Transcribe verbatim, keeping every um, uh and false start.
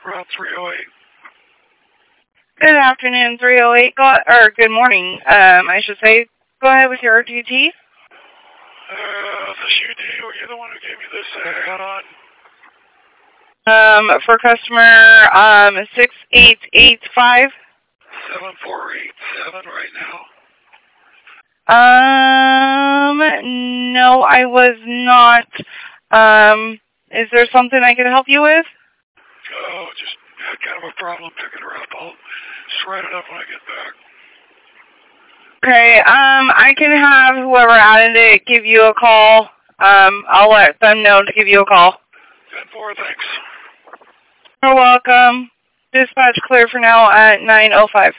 around three oh eight. Good afternoon, three oh eight. Go, or good morning, um, I should say. Go ahead with your D T. Uh, this U D, you're the one who gave me this ad on. Um, for customer um six eight eight five. seven four eight seven right Um, now. no, I was not. Um, is there something I can help you with? Oh, just had kind of a problem picking her up. I'll just write it up when I get back. Okay, um, I can have whoever added it give you a call. Um, I'll let them know to give you a call. ten four, thanks. You're welcome. Dispatch clear for now at nine oh five.